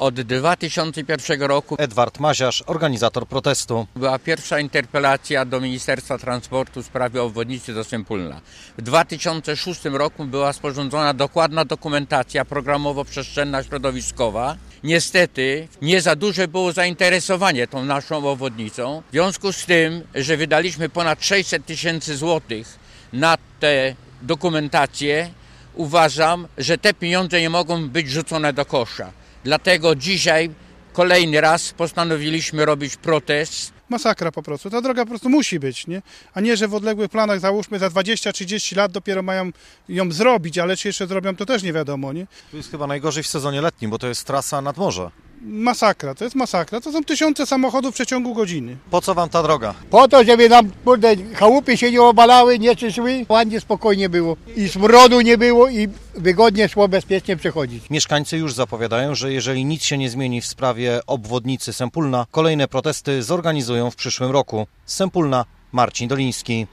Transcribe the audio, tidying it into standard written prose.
Od 2001 roku Edward Maziarz, organizator protestu. była pierwsza interpelacja do Ministerstwa Transportu w sprawie obwodnicy do Sępólna. W 2006 roku była sporządzona dokładna dokumentacja programowo-przestrzenna środowiskowa. Niestety nie za duże było zainteresowanie tą naszą obwodnicą. W związku z tym, że wydaliśmy ponad 600 tysięcy złotych na tę dokumentację, uważam, że te pieniądze nie mogą być rzucone do kosza. Dlatego dzisiaj kolejny raz postanowiliśmy robić protest. Masakra po prostu. Ta droga po prostu musi być, nie? A nie, że w odległych planach, załóżmy, za 20-30 lat dopiero mają ją zrobić, ale czy jeszcze zrobią, to też nie wiadomo, nie? Tu jest chyba najgorzej w sezonie letnim, bo to jest trasa nad morze. Masakra, to jest masakra. To są tysiące samochodów w przeciągu godziny. Po co wam ta droga? Po to, żeby nam, kurde, chałupy się nie obalały, nie czyszły, ładnie, spokojnie było. I smrodu nie było i wygodnie szło bezpiecznie przechodzić. Mieszkańcy już zapowiadają, że jeżeli nic się nie zmieni w sprawie obwodnicy Sępólna, kolejne protesty zorganizują w przyszłym roku. Z Sępólna Marcin Doliński.